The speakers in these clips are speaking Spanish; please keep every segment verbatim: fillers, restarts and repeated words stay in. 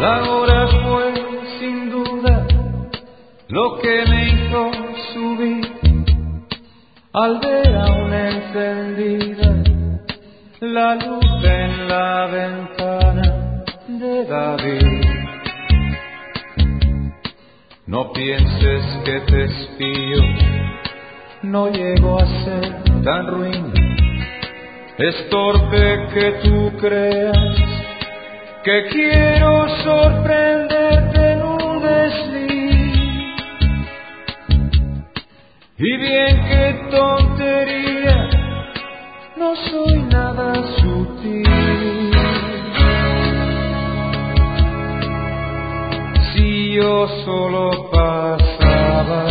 La hora fue sin duda lo que me hizo subir al ver aún encendida la luz en la ventana de David. No pienses que te espío, no llego a ser tan ruin. Es torpe que tú creas que quiero sorprenderte en un desliz. Y bien, qué tontería, no soy nada sutil. Si yo solo pasaba,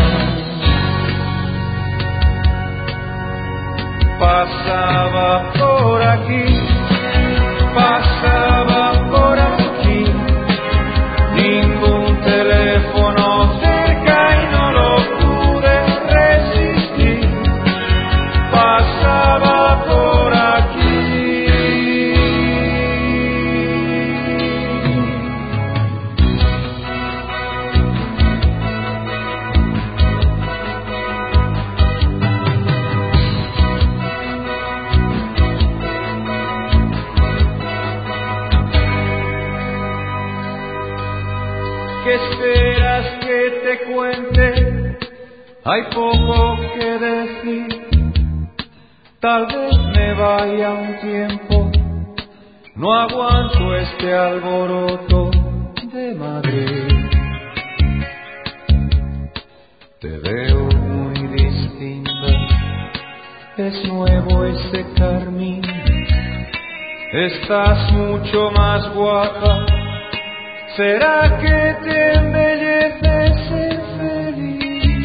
pasaba por aquí, pasaba por aquí, ningún teléfono cerca y no lo pude resistir, pasaba por aquí. ¿Qué esperas que te cuente? Hay poco que decir. Tal vez me vaya un tiempo, no aguanto este alboroto de Madrid. Te veo muy distinta, es nuevo ese carmín. Estás mucho más guapa. ¿Será que te embellece ser feliz?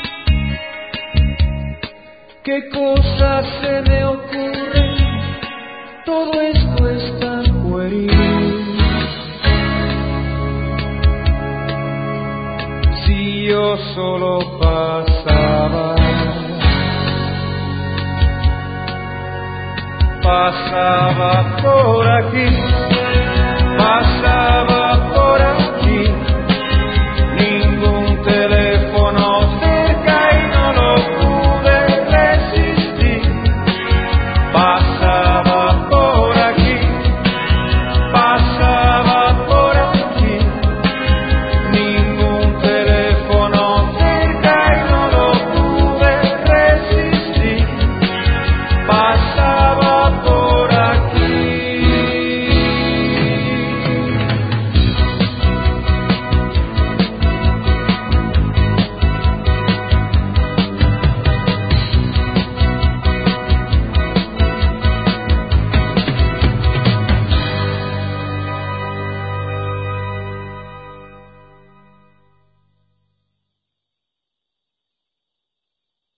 ¿Qué cosas se me ocurren? Todo esto es tan pueril. Si yo solo pasaba, pasaba por aquí,